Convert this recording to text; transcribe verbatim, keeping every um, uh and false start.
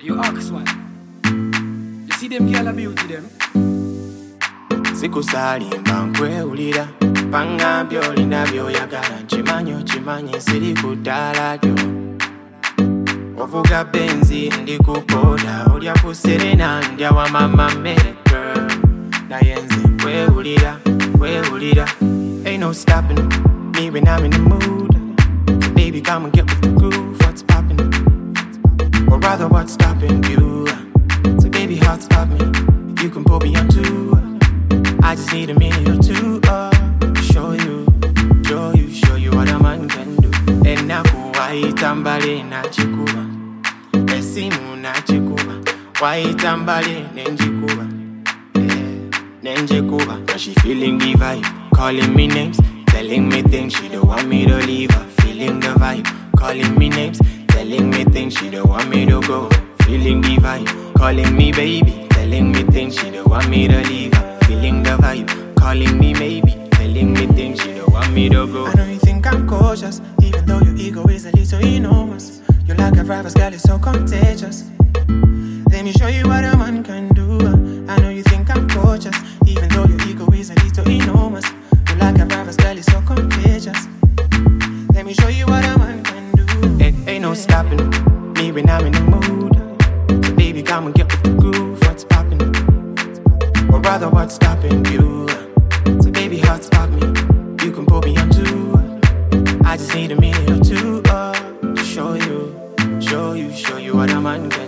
You ask one. You see them girl a beauty them. Sikusalimba nkwewulira panga byolina byoyagala nkimanyi kimanyi siri kudala kyo ovuga benzi ndi kupoda olya ku Serena ndya wa mama maker naye nze nkwewulira nkwewulira ain't no stopping me when I'm in the mood. So baby come and get with the groove. What's popping? Or rather what's stopping you? So baby heart stop me. You can pull me on too. I just need a minute or two, uh, to show you, show you, show you what a man can do. And now why tambale na chikuba, esimu na chikuba, why tambale nenjikuba, yeah, nenjikuba. Now she feeling the vibe, calling me names, telling me things she don't want me to leave her. Feeling the vibe, calling me names, telling me things she don't want me to go. Feeling the vibe, calling me baby, telling me things she don't want me to leave her. Feeling the vibe, calling me maybe, telling me things you don't want me to go. I know you think I'm cautious, even though your ego is a little enormous. You're like a rival's girl, it's so contagious. Let me show you what a man can do. I know you think I'm cautious, even though your ego is a little enormous. You're like a rival's girl, it's so contagious. Let me show you what a man can do. Ain't, ain't no stopping me when I'm in the mood. So baby, come and get with the groove. What's popping? Or rather what's stopping you? So baby heart stop me. You can pull me on too. I just need a minute or two, uh, to show you, show you, show you what a man can